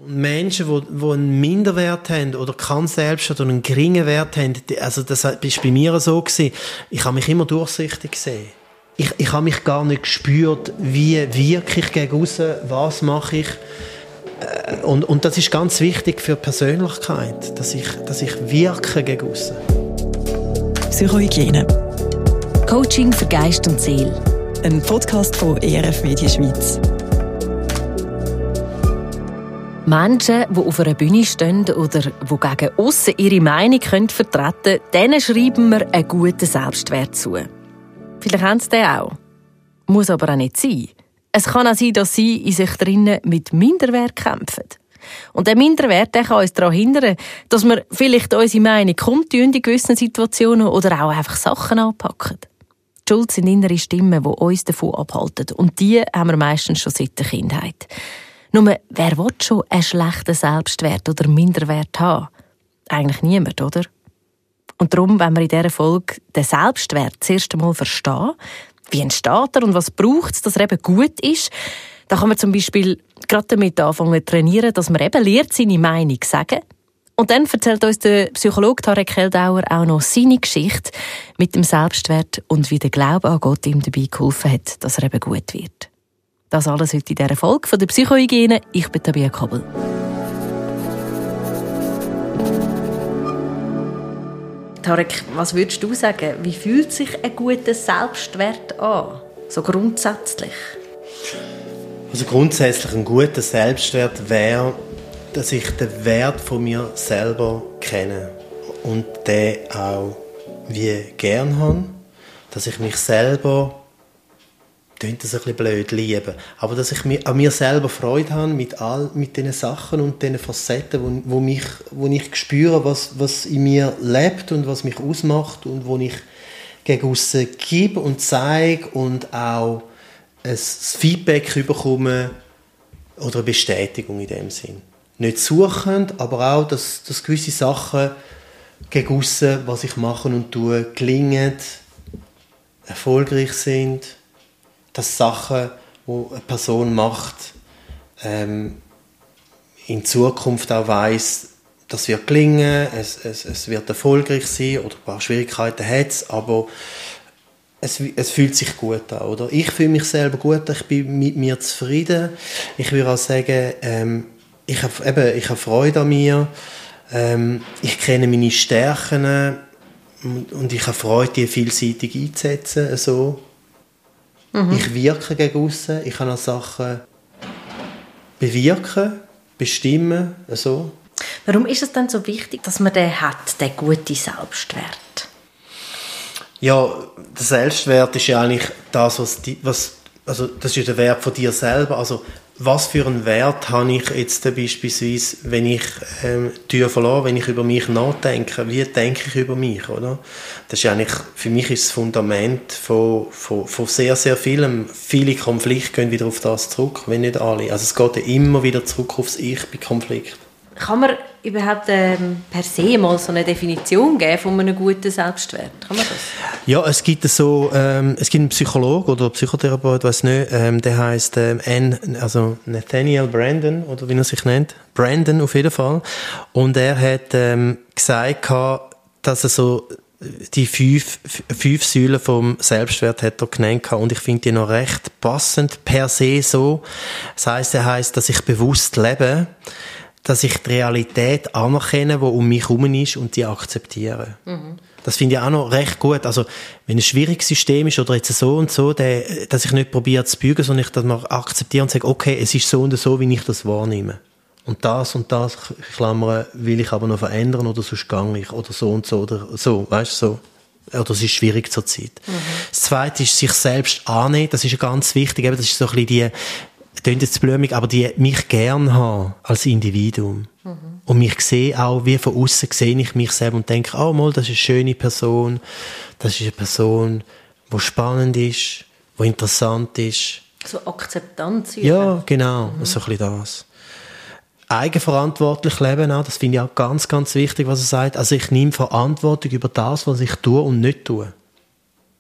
Menschen, die einen Minderwert haben oder keinen Selbstwert oder einen geringen Wert haben, also das war bei mir so gewesen. Ich habe mich immer durchsichtig gesehen. Ich habe mich gar nicht gespürt, wie wirke ich gegen aussen, was mache ich. Und das ist ganz wichtig für die Persönlichkeit, dass ich wirke gegen aussen. Psychohygiene. Coaching für Geist und Seele. Ein Podcast von ERF Media Schweiz. Menschen, die auf einer Bühne stehen oder die gegen aussen ihre Meinung vertreten können, denen schreiben wir einen guten Selbstwert zu. Vielleicht haben sie den auch. Muss aber auch nicht sein. Es kann auch sein, dass sie in sich drinnen mit Minderwert kämpfen. Und der Minderwert der kann uns daran hindern, dass wir vielleicht unsere Meinung kundtun in gewissen Situationen oder auch einfach Sachen anpacken. Die Schuld sind innere Stimmen, die uns davon abhalten. Und die haben wir meistens schon seit der Kindheit. Nur, wer will schon einen schlechten Selbstwert oder Minderwert haben? Eigentlich niemand, oder? Und darum wollen wir in dieser Folge den Selbstwert zuerst einmal verstehen. Wie entsteht er und was braucht es, dass er eben gut ist? Da kann man zum Beispiel gerade damit anfangen zu trainieren, dass man eben lernt, seine Meinung zu sagen. Und dann erzählt uns der Psychologe Tarek Keldauer auch noch seine Geschichte mit dem Selbstwert und wie der Glaube an Gott ihm dabei geholfen hat, dass er eben gut wird. Das alles heute in dieser Folge von der Psychohygiene. Ich bin Tabia Kabel. Tarek, was würdest du sagen? Wie fühlt sich ein guter Selbstwert an? So grundsätzlich. Also grundsätzlich ein guter Selbstwert wäre, dass ich den Wert von mir selber kenne und den auch wie gern habe, dass ich mich selber, klingt das ein bisschen blöd, liebe, aber dass ich an mir selber Freude habe mit diesen Sachen und diesen Facetten, wo ich spüre, was in mir lebt und was mich ausmacht und wo ich gegen aussen gebe und zeige und auch ein Feedback bekomme oder eine Bestätigung in dem Sinn. Nicht suchend, aber auch, dass gewisse Sachen gegen aussen, was ich mache und tue, gelingen, erfolgreich sind, dass Sachen, die eine Person macht, in Zukunft auch weiss, das wird gelingen, es wird erfolgreich sein oder ein paar Schwierigkeiten hat es, aber es fühlt sich gut an, oder? Ich fühle mich selber gut, ich bin mit mir zufrieden. Ich würde auch sagen, ich habe Freude an mir, ich kenne meine Stärken und ich habe Freude, die vielseitig einzusetzen. So. Ich wirke gegen aussen, ich kann auch Sachen bewirken, bestimmen. So. Warum ist es denn so wichtig, dass man den hat, den guten Selbstwert? Ja, der Selbstwert ist ja eigentlich das, also das ist ja der Wert von dir selber. Also was für einen Wert habe ich jetzt beispielsweise, wenn ich die Tür verlasse, wenn ich über mich nachdenke? Wie denke ich über mich, oder? Das ist eigentlich, für mich ist das Fundament von sehr, sehr vielem. Viele Konflikte gehen wieder auf das zurück, wenn nicht alle. Also es geht ja immer wieder zurück aufs Ich bei Konflikt. Kann man überhaupt per se mal so eine Definition geben von einem guten Selbstwert? Kann man das? Ja, es gibt einen Psychologen oder Psychotherapeut, weiß nicht, der heißt Nathaniel Branden oder wie er sich nennt, Branden auf jeden Fall. Und er hat gesagt, dass er so die fünf Säulen vom Selbstwert hat er genannt und ich finde die noch recht passend per se so. Das heisst, dass ich bewusst lebe, dass ich die Realität anerkenne, die um mich herum ist und die akzeptiere. Das finde ich auch noch recht gut. Also, wenn ein schwieriges System ist oder jetzt so und so, dass ich nicht probiere zu bügen, sondern ich das mal akzeptiere und sage, okay, es ist so und so, wie ich das wahrnehme. Und das, Klammern, will ich aber noch verändern oder sonst gehe ich oder so und so oder so, weißt du, so. Oder es ist schwierig zur Zeit. Das Zweite ist, sich selbst annehmen. Das ist ja ganz wichtig. Eben, das ist so ein bisschen klingt jetzt blumig, aber die mich gern haben als Individuum. Und mich sehe auch, wie von außen sehe ich mich selber und denke, das ist eine schöne Person, das ist eine Person, die spannend ist, die interessant ist. So Akzeptanz. Ja, genau, so ein bisschen das. Eigenverantwortlich leben auch, das finde ich auch ganz, ganz wichtig, was er sagt. Also ich nehme Verantwortung über das, was ich tue und nicht tue.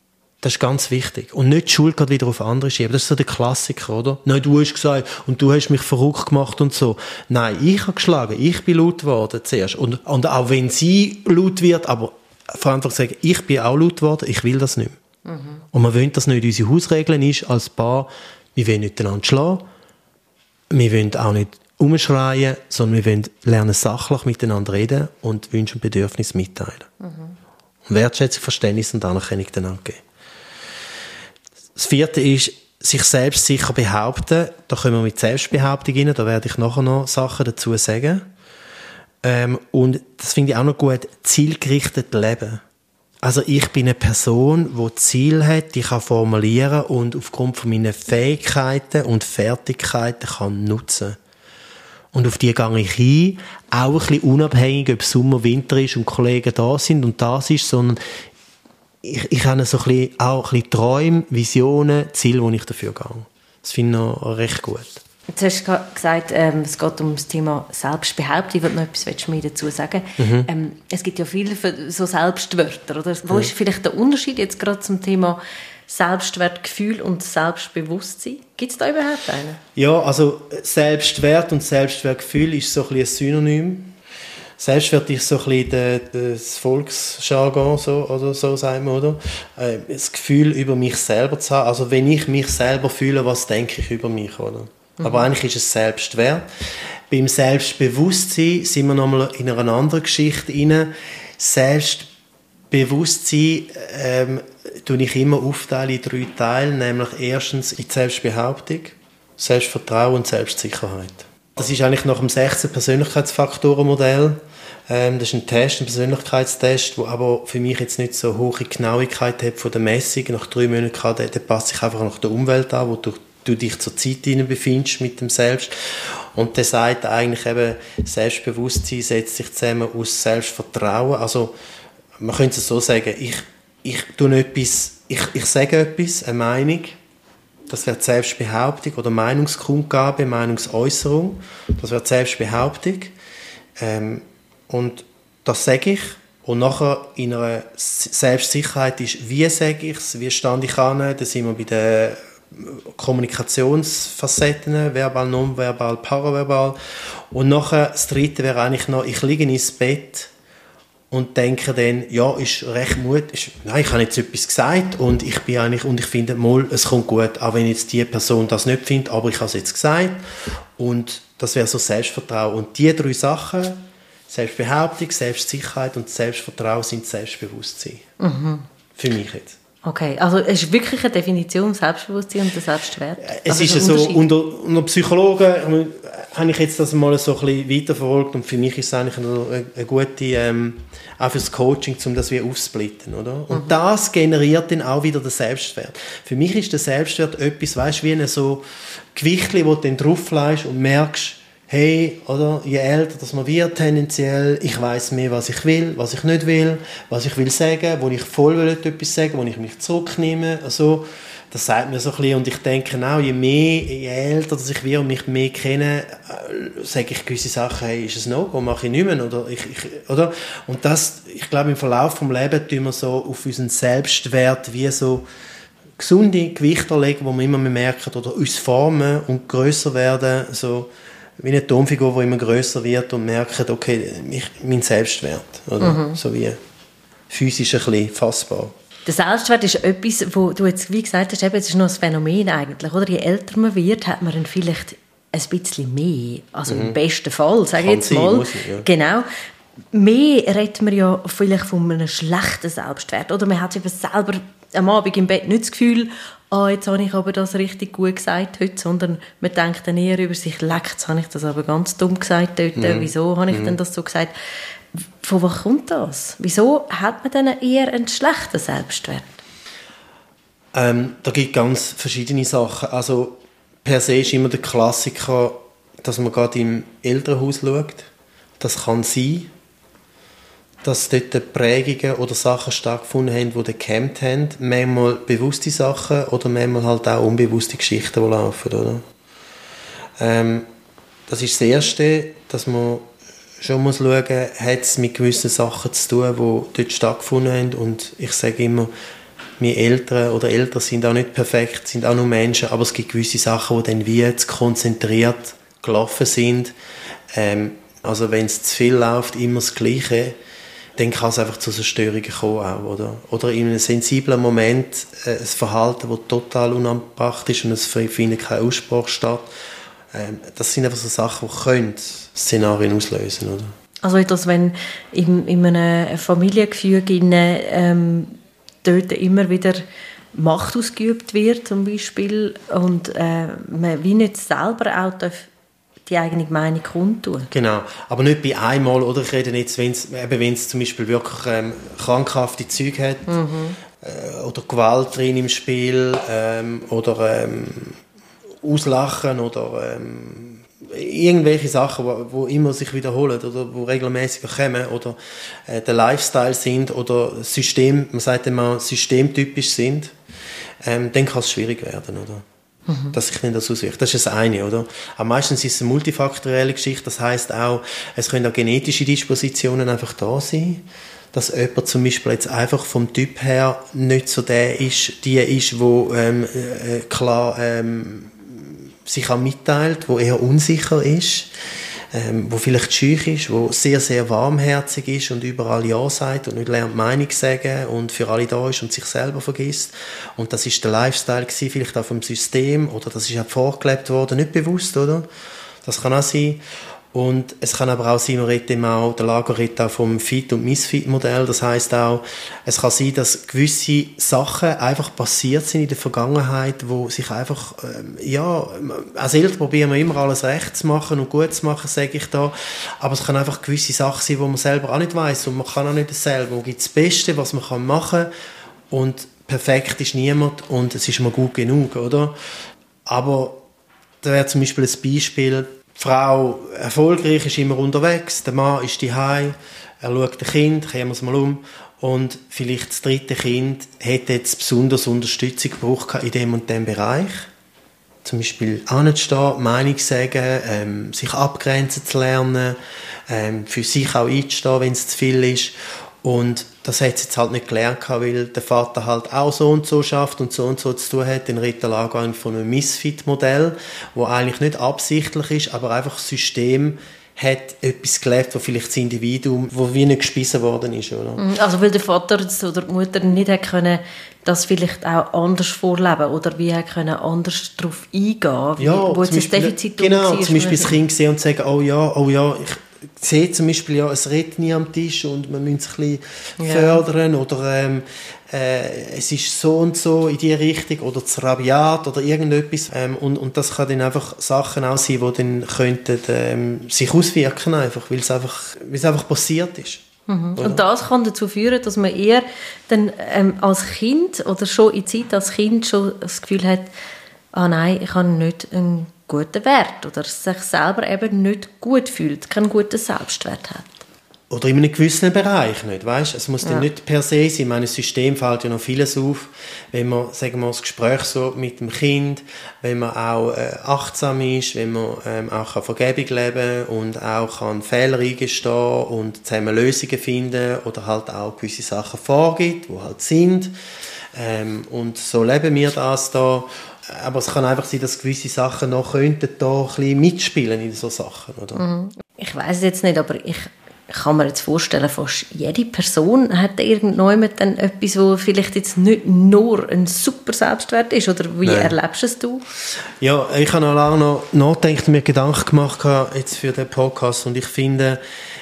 Das ist ganz wichtig. Und nicht die Schuld gerade wieder auf andere schieben. Das ist so der Klassiker, oder? Nein, du hast gesagt, und du hast mich verrückt gemacht und so. Nein, ich habe geschlagen, ich bin laut geworden zuerst. Und auch wenn sie laut wird, aber vor allem sagen, ich bin auch laut geworden, ich will das nicht mehr. Und wir wollen das nicht. Unsere Hausregeln ist als Paar, wir wollen nicht einander schlagen, wir wollen auch nicht umschreien, sondern wir wollen lernen sachlich miteinander reden und Wünsche und Bedürfnisse mitteilen. Und Wertschätzung, Verständnis und Anerkennung einander geben. Das 4. ist, sich selbst sicher behaupten. Da kommen wir mit Selbstbehauptung rein, da werde ich nachher noch Sachen dazu sagen. Und das finde ich auch noch gut, zielgerichtet leben. Also ich bin eine Person, die Ziel hat, die kann formulieren und aufgrund von meinen Fähigkeiten und Fertigkeiten kann nutzen. Und auf die gehe ich hin, auch ein bisschen unabhängig, ob Sommer, Winter ist und Kollegen da sind und das ist, sondern ich habe so ein bisschen, auch ein bisschen Träume, Visionen, Ziele, wo ich dafür gehe. Das finde ich noch recht gut. Jetzt hast du gesagt, es geht um das Thema Selbstbehauptung. Ich will noch etwas mehr dazu sagen. Es gibt ja viele so Selbstwörter. Oder? Wo ist vielleicht der Unterschied jetzt gerade zum Thema Selbstwertgefühl und Selbstbewusstsein? Gibt es da überhaupt einen? Ja, also Selbstwert und Selbstwertgefühl ist so ein bisschen ein Synonym. Selbstwert ist so ein bisschen das Volksjargon, so, oder so sagen wir, oder? Das Gefühl über mich selber zu haben. Also wenn ich mich selber fühle, was denke ich über mich, oder? Aber eigentlich ist es Selbstwert. Beim Selbstbewusstsein sind wir nochmal in einer anderen Geschichte rein. Selbstbewusstsein tue ich immer aufteilen in 3 Teile, nämlich erstens in die Selbstbehauptung, Selbstvertrauen und Selbstsicherheit. Das ist eigentlich nach dem 16 Persönlichkeitsfaktorenmodell. Das ist ein Test, ein Persönlichkeitstest, der aber für mich jetzt nicht so hohe Genauigkeit hat von der Messung. Nach 3 Monaten der passt sich einfach nach der Umwelt an, wo du dich zur Zeit hinein befindest mit dem Selbst. Und der sagt eigentlich eben, Selbstbewusstsein setzt sich zusammen aus Selbstvertrauen. Also, man könnte es so sagen, ich sage etwas, eine Meinung, das wäre Selbstbehauptung oder Meinungskundgabe, Meinungsäußerung, das wäre Selbstbehauptung. Und das sage ich. Und nachher in einer Selbstsicherheit ist, wie sage ich es, wie stand ich an, da sind wir bei den Kommunikationsfacetten, verbal, nonverbal, paraverbal. Und nachher, das 3. wäre eigentlich noch, ich liege ins Bett und denke dann, ja, ist recht mutig. Nein, ich habe jetzt etwas gesagt und ich finde mal, es kommt gut, auch wenn jetzt die Person das nicht findet, aber ich habe es jetzt gesagt. Und das wäre so Selbstvertrauen. Und die 3 Sachen, Selbstbehauptung, Selbstsicherheit und Selbstvertrauen, sind Selbstbewusstsein. Für mich jetzt. Okay, also es ist wirklich eine Definition Selbstbewusstsein und der Selbstwert? Es ist so, unter Psychologen habe ich jetzt das mal so ein bisschen weiterverfolgt und für mich ist es eigentlich eine gute, auch fürs Coaching, um das wieder aufzusplitten, oder? Und das generiert dann auch wieder den Selbstwert. Für mich ist der Selbstwert etwas, weißt du, wie ein so Gewichtchen, wo du dann drauflegst und merkst, hey, oder, je älter das man wird, tendenziell, ich weiss mehr, was ich will, was ich nicht will, was ich will sagen, wo ich voll will etwas sagen, wo ich mich zurücknehme, also, das sagt mir so ein bisschen, und ich denke auch, je älter dass ich will und mich mehr kenne, sage ich gewisse Sachen, hey, ist es No-Go, mache ich nicht mehr, oder, oder? Und das, ich glaube, im Verlauf des Lebens tun wir so auf unseren Selbstwert wie so gesunde Gewichte legen, wo wir immer mehr merken, oder uns formen und grösser werden, so, wie eine Tonfigur, die immer grösser wird und merkt, okay, mein Selbstwert, oder? So wie physisch ein bisschen fassbar. Der Selbstwert ist etwas, wo du jetzt, wie gesagt hast, es ist noch ein Phänomen eigentlich, oder? Je älter man wird, hat man dann vielleicht ein bisschen mehr, also im besten Fall, sage ich jetzt mal. Muss ich, ja. Genau. Mehr redet man ja vielleicht von einem schlechten Selbstwert, oder? Man hat eben selber am Abend im Bett nicht das Gefühl, jetzt habe ich aber das richtig gut gesagt heute, sondern man denkt dann eher über sich, jetzt habe ich das aber ganz dumm gesagt dort, wieso habe ich denn das so gesagt? Von wo kommt das? Wieso hat man dann eher einen schlechten Selbstwert? Da gibt es ganz verschiedene Sachen. Also per se ist immer der Klassiker, dass man gerade im Elternhaus schaut. Das kann sein, dass dort Prägungen oder Sachen stattgefunden haben, die gehemmt haben. Manchmal bewusste Sachen oder manchmal halt auch unbewusste Geschichten, die laufen. Oder? Das ist das Erste, dass man schon muss schauen, hat es mit gewissen Sachen zu tun, die dort stattgefunden haben. Und ich sage immer, meine Eltern oder Eltern sind auch nicht perfekt, sind auch nur Menschen, aber es gibt gewisse Sachen, die dann wie zu konzentriert gelaufen sind. Also wenn es zu viel läuft, immer das Gleiche, dann kann es einfach zu Zerstörungen kommen auch, oder in einem sensiblen Moment ein Verhalten, das total unangebracht ist und es findet kein Ausspruch statt. Das sind einfach so Sachen, die können Szenarien auslösen, oder? Also etwas, wenn in einem Familiengefüge dort immer wieder Macht ausgeübt wird zum Beispiel und man wie nicht selber auch die eigene Meinung kundtun. Genau, aber nicht bei einmal, oder? Ich rede jetzt, wenn es zum Beispiel wirklich krankhafte Züge hat oder Gewalt drin im Spiel oder Auslachen oder irgendwelche Sachen, wo immer sich wiederholen oder wo regelmäßig kommen oder der Lifestyle sind oder System, man sagt immer systemtypisch sind, dann kann es schwierig werden, oder? Dass sich nicht das auswirkt. Das ist das eine, oder? Aber meistens ist es eine multifaktorielle Geschichte, das heisst auch, es können auch genetische Dispositionen einfach da sein, dass jemand zum Beispiel jetzt einfach vom Typ her nicht so die ist, wo klar sich auch mitteilt, wo eher unsicher ist, wo vielleicht schüch ist, wo sehr, sehr warmherzig ist und überall Ja sagt und nicht lernt Meinung zu sagen und für alle da ist und sich selber vergisst. Und das ist der Lifestyle gewesen, vielleicht auch vom System, oder das ist auch vorgelebt worden, nicht bewusst, oder? Das kann auch sein. Und es kann aber auch sein, der Lager redet auch vom Fit- und Misfit-Modell. Das heisst auch, es kann sein, dass gewisse Sachen einfach passiert sind in der Vergangenheit, wo sich einfach, als Eltern probieren wir immer alles recht zu machen und gut zu machen, sage ich da. Aber es kann einfach gewisse Sachen sein, wo man selber auch nicht weiss und man kann auch nicht dasselbe. Wo gibt das Beste, was man machen kann, und perfekt ist niemand und es ist mal gut genug, oder? Aber da wäre zum Beispiel ein Beispiel: Die Frau erfolgreich, ist immer unterwegs, der Mann ist daheim, er schaut das Kind, kehren wir es mal um, und vielleicht das dritte Kind hätte jetzt besonders Unterstützung gebraucht in dem und dem Bereich. Zum Beispiel anzustehen, Meinung sagen, sich abgrenzen zu lernen, für sich auch einzustehen, wenn es zu viel ist. Und das hat sie jetzt halt nicht gelernt, weil der Vater halt auch so und so schafft und so zu tun hat. Dann redet der Lager von einem Misfit-Modell, wo eigentlich nicht absichtlich ist, aber einfach das System hat etwas gelebt, wo vielleicht das Individuum, wo wie nicht gespissen worden ist, oder? Also weil der Vater oder die Mutter nicht hat können, das vielleicht auch anders vorleben oder wie hat können anders darauf eingehen, ja, wo jetzt das Defizit genau, war. Zum Beispiel das Kind sehen und sagen, oh ja, ich sehe zum Beispiel, ja, es redet nie am Tisch und man muss es ein bisschen fördern oder es ist so und so in die Richtung oder zu rabiat oder irgendetwas, und das kann dann einfach Sachen auch sein, die dann könnten sich auswirken einfach, weil es einfach passiert ist. Und das kann dazu führen, dass man eher dann als Kind oder schon in Zeit als Kind schon das Gefühl hat, nein, ich habe nicht einen guten Wert oder sich selber eben nicht gut fühlt, keinen guten Selbstwert hat. Oder in einem gewissen Bereich nicht, weißt? Es muss dann nicht per se sein. Mein System fällt ja noch vieles auf, wenn man, sagen wir, das Gespräch so mit dem Kind, wenn man auch achtsam ist, wenn man auch Vergebung leben kann und auch kann Fehler eingestehen und zusammen Lösungen finden oder halt auch gewisse Sachen vorgibt, die halt sind. Und so leben wir das da. Aber es kann einfach sein, dass gewisse Sachen noch könnten da ein bisschen mitspielen in so Sachen, oder? Ich weiss jetzt nicht, aber ich kann mir jetzt vorstellen, fast jede Person hat irgendjemand dann etwas, wo vielleicht jetzt nicht nur ein super Selbstwert ist, oder wie erlebst du es du? Ja, ich habe lange noch nachgedacht und mir Gedanken gemacht jetzt für den Podcast, und ich finde,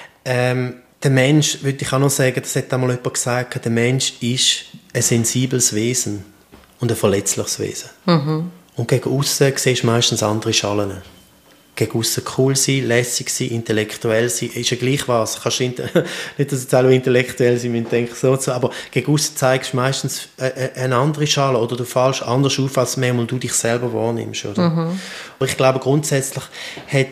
der Mensch, würde ich auch noch sagen, das hat einmal jemand gesagt, der Mensch ist ein sensibles Wesen und ein verletzliches Wesen. Und gegen aussen siehst du meistens andere Schalen. Gegen aussen cool sein, lässig sein, intellektuell sein, ist ja gleich was. Kannst nicht, dass jetzt alle intellektuell sind und denken so, aber gegen aussen zeigst du meistens eine andere Schale oder du fällst anders auf, als manchmal du dich selber wahrnimmst. Oder? Aber ich glaube, grundsätzlich hat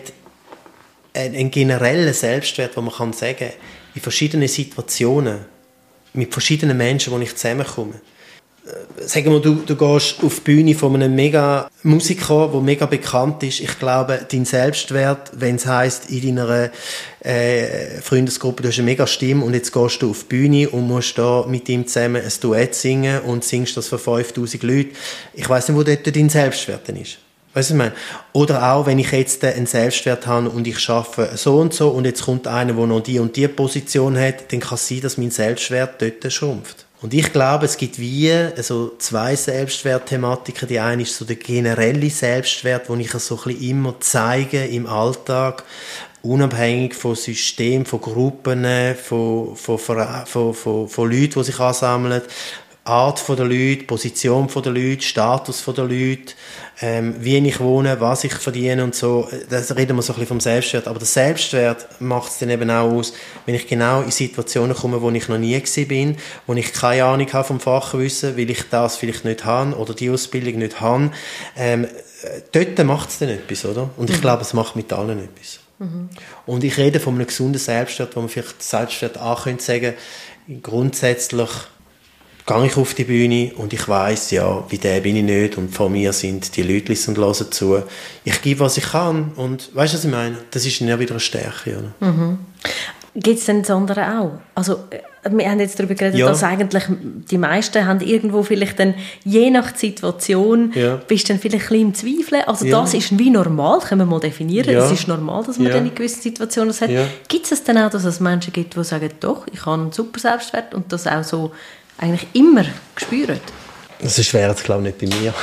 einen generellen Selbstwert, den man kann sagen, in verschiedenen Situationen, mit verschiedenen Menschen, die ich zusammenkomme, sagen wir, du gehst auf die Bühne von einem mega Musiker, der mega bekannt ist. Ich glaube, dein Selbstwert, wenn es heisst, in deiner Freundesgruppe, du hast eine mega Stimme und jetzt gehst du auf die Bühne und musst da mit ihm zusammen ein Duett singen und singst das für 5000 Leute. Ich weiss nicht, wo dort dein Selbstwert denn ist. Weißt du, was ich meine? Oder auch, wenn ich jetzt einen Selbstwert habe und ich arbeite so und jetzt kommt einer, der noch die und die Position hat, dann kann es sein, dass mein Selbstwert dort schrumpft. Und ich glaube, es gibt also zwei Selbstwertthematiken. Die eine ist so der generelle Selbstwert, den ich so ein bisschen immer zeige im Alltag, unabhängig von Systemen, von Gruppen, von Leuten, die sich ansammeln, Art der Leute, Position der Leute, Status der Leute, wie ich wohne, was ich verdiene und so. Das reden wir so ein bisschen vom Selbstwert. Aber der Selbstwert macht es dann eben auch aus, wenn ich genau in Situationen komme, wo ich noch nie gewesen bin, wo ich keine Ahnung habe vom Fachwissen, weil ich das vielleicht nicht habe oder die Ausbildung nicht habe. Dort macht es dann etwas, oder? Und ich glaube, es macht mit allen etwas. Mhm. Und ich rede von einem gesunden Selbstwert, wo man vielleicht Selbstwert auch könnte sagen, grundsätzlich gehe ich auf die Bühne und ich weiss, ja, wie der bin ich nicht und vor mir sind die Leute und hören zu. Ich gebe, was ich kann und weißt du, was ich meine? Das ist dann ja wieder eine Stärke, oder? Mhm. Gibt es denn das andere auch? Also, wir haben jetzt darüber geredet, dass eigentlich die meisten haben irgendwo vielleicht dann, je nach Situation, bist du dann vielleicht ein bisschen im Zweifeln. Also das ist wie normal, können wir mal definieren. Es ist normal, dass man dann in gewissen Situationen das hat. Gibt es denn auch, dass es Menschen gibt, die sagen, doch, ich habe einen super Selbstwert und das auch so eigentlich immer gespürt? Das ist schwer, das glaube ich nicht bei mir.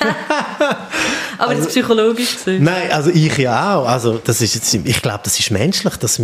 Aber also, jetzt psychologisch gesehen? Nein, also ich ja auch. Also das ist jetzt, ich glaube, das ist menschlich, dass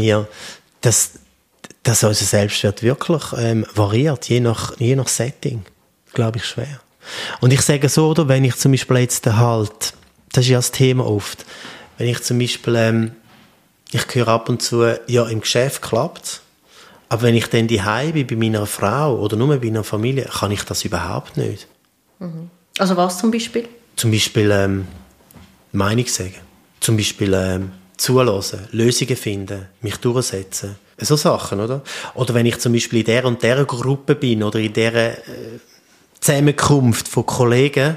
unser Selbstwert wirklich variiert, je nach Setting. Glaube ich schwer. Und ich sage so, oder, wenn ich zum Beispiel jetzt halt, das ist ja das Thema oft, wenn ich zum Beispiel, ich höre ab und zu, ja, im Geschäft klappt's. Aber wenn ich dann daheim bin, bei meiner Frau oder nur bei meiner Familie, kann ich das überhaupt nicht. Mhm. Also was zum Beispiel? Zum Beispiel Meinung sagen. Zum Beispiel zuhören, Lösungen finden, mich durchsetzen. So Sachen, oder? Oder wenn ich zum Beispiel in der und der Gruppe bin oder in dieser Zusammenkunft von Kollegen,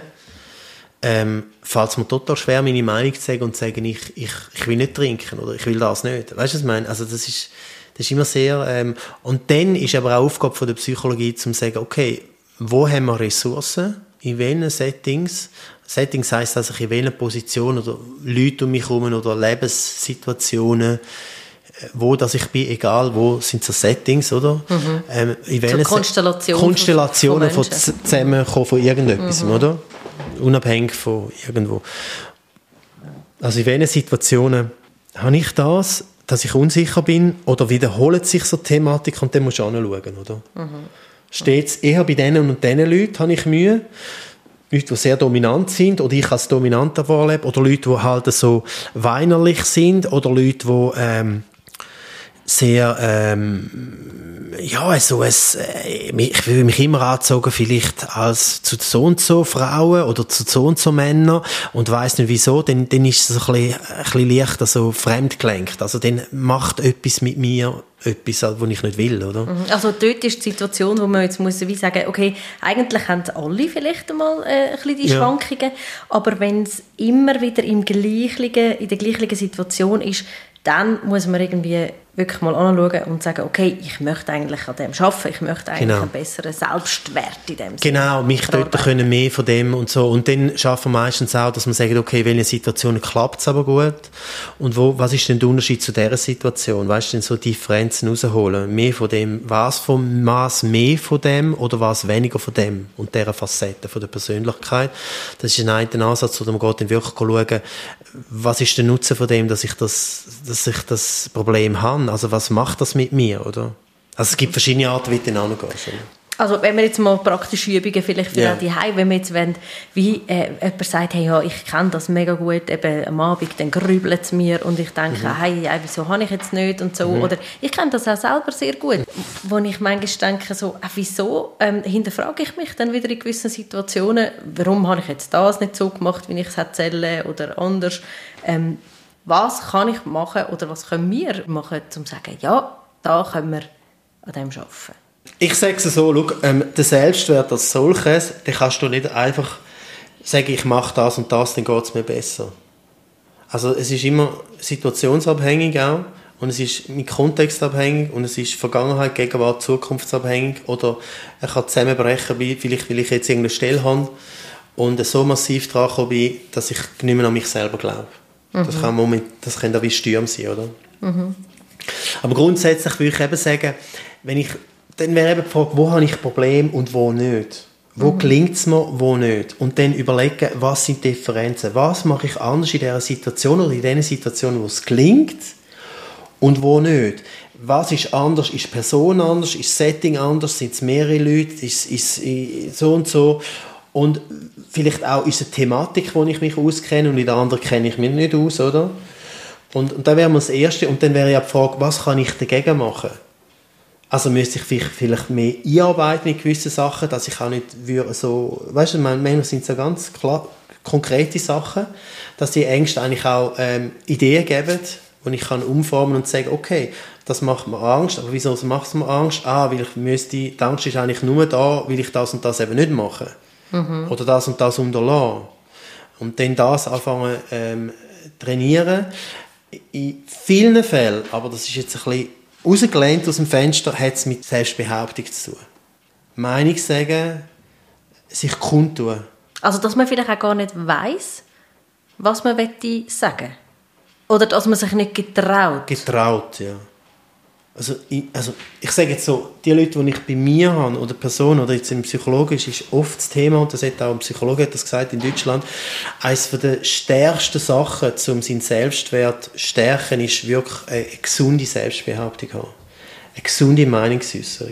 fällt es mir total schwer, meine Meinung zu sagen und zu sagen, ich will nicht trinken oder ich will das nicht. Weißt du, was ich meine? Also das ist immer sehr... und dann ist aber auch Aufgabe von der Psychologie, zu sagen, okay, wo haben wir Ressourcen, in welchen Settings? Settings heisst also, in welchen Positionen oder Leute um mich herum oder Lebenssituationen, wo dass ich bin, egal wo, sind so Settings, oder? Mhm. In welchen Konstellationen von Zusammenkommen von irgendetwas, oder? Unabhängig von irgendwo. Also in welchen Situationen habe ich das, dass ich unsicher bin, oder wiederholt sich so die Thematik und dann musst du anschauen, oder? Mhm. Steht es eher bei denen und diesen Leuten, habe ich Mühe? Leute, die sehr dominant sind, oder ich als dominanter wahrlebe, oder Leute, die halt so weinerlich sind, oder Leute, die sehr, ich fühle mich immer angezogen, vielleicht als zu so und so Frauen oder zu so und so Männern und weiss nicht wieso, dann ist es ein bisschen leicht, also fremdgelenkt. Also dann macht etwas mit mir etwas, was ich nicht will, oder? Also dort ist die Situation, wo man jetzt muss wie sagen, okay, eigentlich haben alle vielleicht einmal ein bisschen die Schwankungen, aber wenn es immer wieder in der gleichen Situation ist, dann muss man irgendwie wirklich mal anschauen und sagen, okay, ich möchte eigentlich an dem arbeiten, ich möchte eigentlich einen besseren Selbstwert in dem Sinne. Genau, mich dort können mehr von dem und so. Und dann schaffen wir meistens auch, dass man sagt, okay, welche Situationen klappt es aber gut und was ist denn der Unterschied zu dieser Situation? Weißt du, denn so Differenzen rausholen? Mehr von dem, was mehr von dem oder was weniger von dem und dieser Facette von der Persönlichkeit. Das ist ein Ansatz, wo man geht dann wirklich schauen, was ist der Nutzen von dem, dass ich das Problem habe? Also was macht das mit mir, oder? Also es gibt verschiedene Arten, wie du dann angehst. Also wenn wir jetzt mal praktische Übungen vielleicht für die Heim, wenn wir jetzt wollen, wie jemand sagt, hey, ja, ich kenne das mega gut, eben am Abend, dann grübelt es mir und ich denke, hey, wieso habe ich jetzt nicht und so. Oder ich kenne das auch selber sehr gut, wo ich manchmal denke, so, wieso hinterfrage ich mich dann wieder in gewissen Situationen, warum habe ich jetzt das nicht so gemacht, wie ich es erzähle oder anders. Was kann ich machen oder was können wir machen, um zu sagen, ja, da können wir an dem arbeiten? Ich sage es so, schau, der Selbstwert als solches, den kannst du nicht einfach sagen, ich mache das und das, dann geht es mir besser. Also es ist immer situationsabhängig auch und es ist mit Kontext abhängig und es ist Vergangenheit, Gegenwart, zukunftsabhängig oder er kann zusammenbrechen, vielleicht weil ich jetzt irgendeine Stelle habe und so massiv dran bin, dass ich nicht mehr an mich selber glaube. Das kann da wie Stürme sein, oder? Aber grundsätzlich würde ich eben sagen, dann wäre eben die Frage, wo habe ich Probleme und wo nicht. Wo gelingt es mir, wo nicht. Und dann überlegen, was sind die Differenzen. Was mache ich anders in dieser Situation oder in den Situationen, wo es gelingt und wo nicht. Was ist anders? Ist die Person anders? Ist das Setting anders? Sind es mehrere Leute? Ist so und so? Und vielleicht auch ist es eine Thematik, wo ich mich auskenne und in der anderen kenne ich mich nicht aus, oder? Und dann wäre das Erste. Und dann wäre ja die Frage, was kann ich dagegen machen? Also müsste ich vielleicht mehr einarbeiten in gewisse Sachen, dass ich auch nicht so, weißt du, manchmal sind es ja ganz klar, konkrete Sachen, dass die Ängste eigentlich auch Ideen geben, die ich kann umformen und sagen, okay, das macht mir Angst, aber wieso macht es mir Angst? Weil die Angst ist eigentlich nur da, weil ich das und das eben nicht mache. Oder das und das unterlasse. Und dann das anfangen trainieren. In vielen Fällen, aber das ist jetzt ein bisschen rausgelehnt aus dem Fenster, hat es mit Selbstbehauptung zu tun. Meinung sagen, sich kundtun. Also, dass man vielleicht auch gar nicht weiss, was man sagen will. Oder dass man sich nicht getraut. Getraut, ja. Also ich sage jetzt so, die Leute, die ich bei mir habe, oder Personen, oder jetzt im Psychologischen, ist oft das Thema, und das hat auch ein Psychologe hat das gesagt in Deutschland, eines der stärksten Sachen, um seinen Selbstwert zu stärken, ist wirklich eine gesunde Selbstbehauptung haben. Eine gesunde Meinungsäußerung.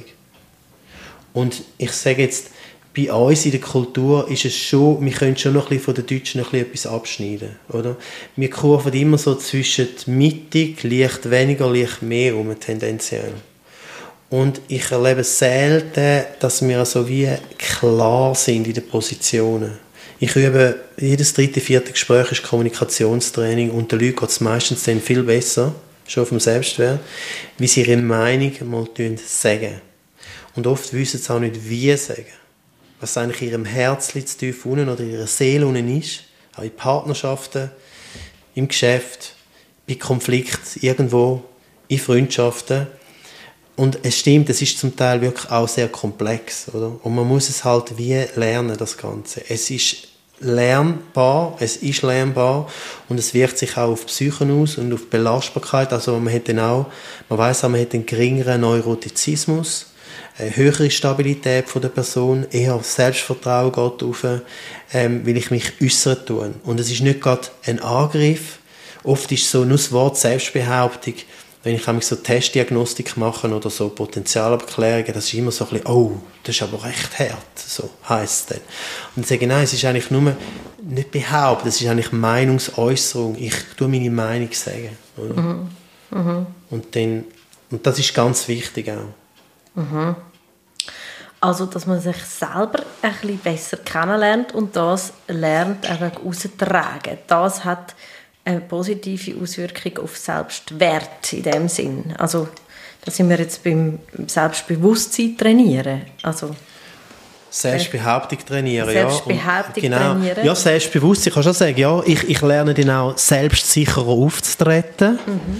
Und ich sage jetzt, bei uns in der Kultur ist es schon, wir können schon noch ein bisschen von den Deutschen noch etwas abschneiden, oder? Wir kurven immer so zwischen mittig, leicht weniger, leicht mehr tendenziell. Und ich erlebe selten, dass wir so wie klar sind in den Positionen. Ich übe, jedes 3., 4. Gespräch ist Kommunikationstraining und den Leuten geht es meistens dann viel besser, schon auf dem Selbstwert, wie sie ihre Meinung mal sagen. Und oft wissen sie auch nicht, wie sagen. Was eigentlich in ihrem Herzchen zu tief unten oder in ihrer Seele unten ist, auch in Partnerschaften, im Geschäft, bei Konflikten irgendwo, in Freundschaften. Und es stimmt, es ist zum Teil wirklich auch sehr komplex, oder? Und man muss es halt wie lernen, das Ganze. Es ist lernbar und es wirkt sich auch auf die Psyche aus und auf die Belastbarkeit. Also man weiss auch, man hat einen geringeren Neurotizismus, eine höhere Stabilität von der Person, eher Selbstvertrauen geht rauf, weil ich mich äußern tue. Und es ist nicht gerade ein Angriff. Oft ist so nur das Wort Selbstbehauptung, wenn ich so Testdiagnostik mache oder so Potenzialabklärungen, das ist immer so ein bisschen, oh, das ist aber recht hart, so heisst es dann. Und ich sage, nein, es ist eigentlich nur nicht behaupten, es ist eigentlich Meinungsäußerung. Ich tue meine Meinung sagen. Oder? Und das ist ganz wichtig auch. Also, dass man sich selber ein bisschen besser kennenlernt und das lernt, herauszutragen. Das hat eine positive Auswirkung auf Selbstwert in dem Sinn. Also, da sind wir jetzt beim Selbstbewusstsein trainieren. Also, Selbstbehauptung trainieren, Selbstbehauptung trainieren. Ja, Selbstbewusstsein, ich kann schon sagen, ja, ich lerne dann auch selbstsicherer aufzutreten.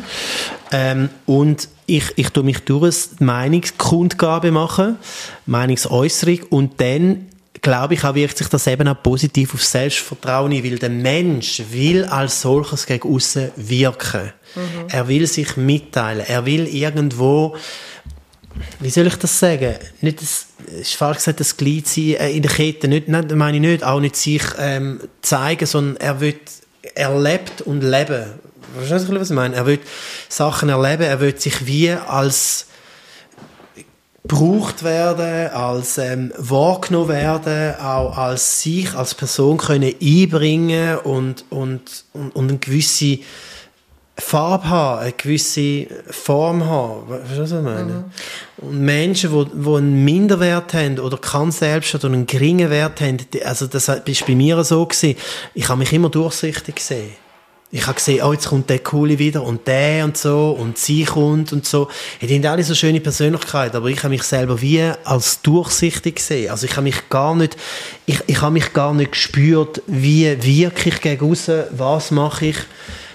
Und ich tue mich durch eine Meinungskundgabe machen, Meinungsäußerung, und dann glaube ich auch, wirkt sich das eben auch positiv auf Selbstvertrauen ein, weil der Mensch will als solches gegen aussen wirken. Er will sich mitteilen, er will irgendwo, wie soll ich das sagen? Nicht das, ist falsch gesagt, das Glied sein in der Kette. Nicht, nein, das meine ich nicht. Auch nicht sich zeigen, sondern er will erlebt und leben. Verstehst du, was ich meine? Er will Sachen erleben, er will sich wie als gebraucht werden, als wahrgenommen werden, auch als sich als Person können einbringen und eine gewisse Farbe haben, eine gewisse Form haben. Weißt du, was ich meine? Und Menschen, die einen Minderwert haben oder keinen Selbstwert oder einen geringen Wert haben, also das war bei mir so gewesen, ich habe mich immer durchsichtig gesehen. Ich habe gesehen, jetzt kommt der Coole wieder und der und so und sie kommt und so. Die haben alle so schöne Persönlichkeit, aber ich habe mich selber wie als durchsichtig gesehen. Also ich habe mich gar nicht gespürt, wie wirke ich gegen aussen, was mache ich.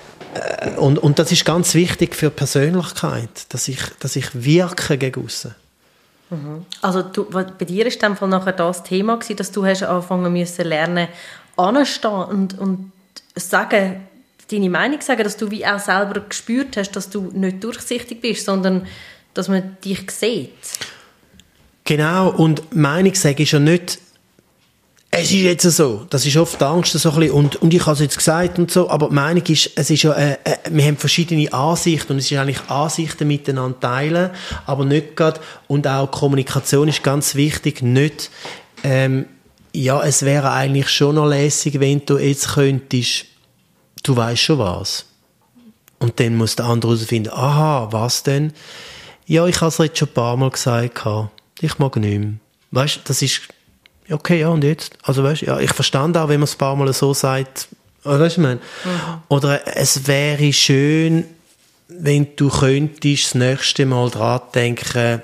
Und das ist ganz wichtig für Persönlichkeit, dass ich wirke gegen aussen. Also bei dir war dann nachher das Thema gewesen, dass du hast anfangen müssen lernen, anstehen und sagen, deine Meinung sagen, dass du wie auch selber gespürt hast, dass du nicht durchsichtig bist, sondern dass man dich sieht. Genau, und Meinung sagen ist ja nicht, es ist jetzt so. Das ist oft die Angst so ein bisschen, und ich habe es jetzt gesagt und so, aber die Meinung ist, es ist ja, wir haben verschiedene Ansichten und es ist eigentlich Ansichten miteinander teilen, aber nicht gerade, und auch Kommunikation ist ganz wichtig, nicht, es wäre eigentlich schon noch lässig, wenn du jetzt könntest, du weißt schon was. Und dann muss der andere herausfinden, aha, was denn? Ja, ich habe es jetzt schon ein paar Mal gesagt, ich mag nicht mehr. Weißt du, das ist, okay, ja, und jetzt? Also weißt du, ja, ich verstand auch, wenn man es ein paar Mal so sagt, weißt du, ich meine? Oder es wäre schön, wenn du könntest das nächste Mal dran denken,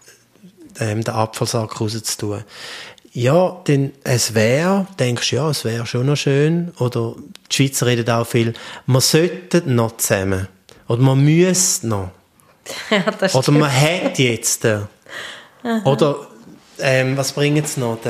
den Abfallsack rauszutun. Ja, denn denkst du, ja, es wäre schon noch schön. Oder die Schweizer reden auch viel, man sollte noch zusammen. Oder man müsste noch. Ja, das oder stimmt. man hätte jetzt. Oder, was bringt es noch?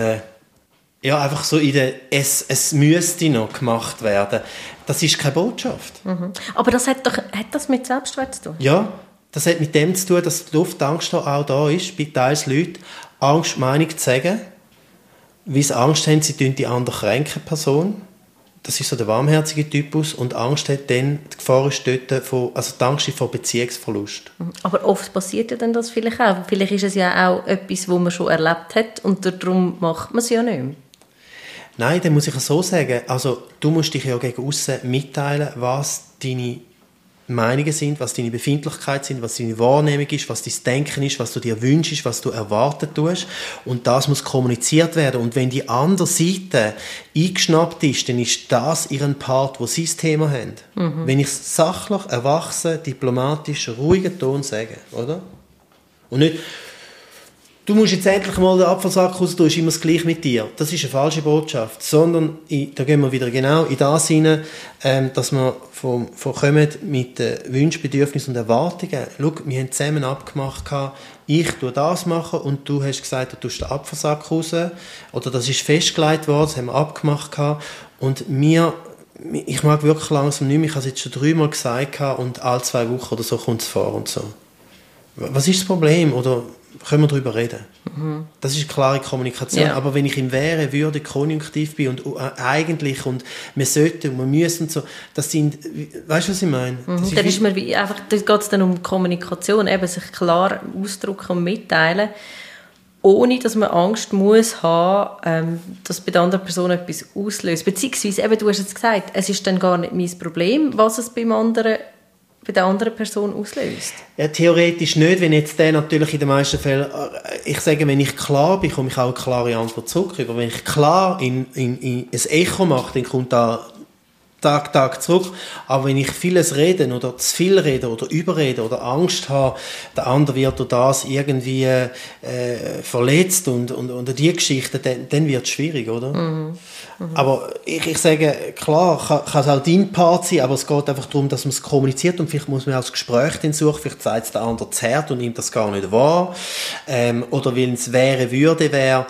Ja, einfach so es müsste noch gemacht werden. Das ist keine Botschaft. Aber das hat das mit Selbstwert zu tun? Ja, das hat mit dem zu tun, dass die Luftangst auch da ist, bei teils Leuten, Angst, Meinung zu sagen. Weil sie Angst haben, sie die andere kränken, Person. Das ist so der warmherzige Typus. Und Angst hat dann, die Gefahr ist dort die Angst ist vor Beziehungsverlust. Aber oft passiert ja dann das vielleicht auch. Vielleicht ist es ja auch etwas, was man schon erlebt hat und darum macht man es ja nicht mehr. Nein, dann muss ich so sagen, also du musst dich ja gegen aussen mitteilen, was deine Meinungen sind, was deine Befindlichkeit sind, was deine Wahrnehmung ist, was dein Denken ist, was du dir wünschst, was du erwartet tust. Und das muss kommuniziert werden. Und wenn die andere Seite eingeschnappt ist, dann ist das ihren Part, wo sie das Thema haben. Wenn ich es sachlich, erwachsen, diplomatisch, ruhigen Ton sage, oder? Und nicht, du musst jetzt endlich mal den Abfallsack raus, du ist immer das Gleiche mit dir. Das ist eine falsche Botschaft. Sondern, da gehen wir wieder genau in das hinein, dass wir kommen mit Wünschen, Bedürfnissen und Erwartungen. Schau, wir haben zusammen abgemacht, ich tue das machen und du hast gesagt, du tust den Abfallsack raus. Oder das ist festgelegt worden, das haben wir abgemacht. Und ich mag wirklich langsam nicht mehr, ich habe es jetzt schon 3-mal gesagt und alle 2 Wochen oder so kommt es vor und so. Was ist das Problem? Oder können wir darüber reden? Das ist klare Kommunikation. Ja. Aber wenn ich im Wäre, Würde, Konjunktiv bin und eigentlich und wir sollten und wir müssen und so, das sind, weißt du, was ich meine? Dann ist man einfach, da geht es dann um Kommunikation, eben sich klar ausdrücken und mitteilen, ohne dass man Angst muss haben, dass bei der anderen Person etwas auslöst. Beziehungsweise, eben, du hast jetzt gesagt, es ist dann gar nicht mein Problem, was es bei der anderen Person auslöst? Ja, theoretisch nicht, wenn jetzt der natürlich in den meisten Fällen, ich sage, wenn ich klar bin, komme ich auch eine klare Antwort zurück. Aber wenn ich klar in ein Echo mache, dann kommt da Tag zurück. Aber wenn ich vieles rede oder zu viel rede oder überrede oder Angst habe, der andere wird durch das irgendwie verletzt und die Geschichte, dann wird es schwierig, oder? Aber ich sage, klar, kann es auch dein Part sein, aber es geht einfach darum, dass man es kommuniziert und vielleicht muss man auch das Gespräch dann suchen, vielleicht sagt es der andere zu hart und nimmt das gar nicht wahr. Oder wenn es wäre,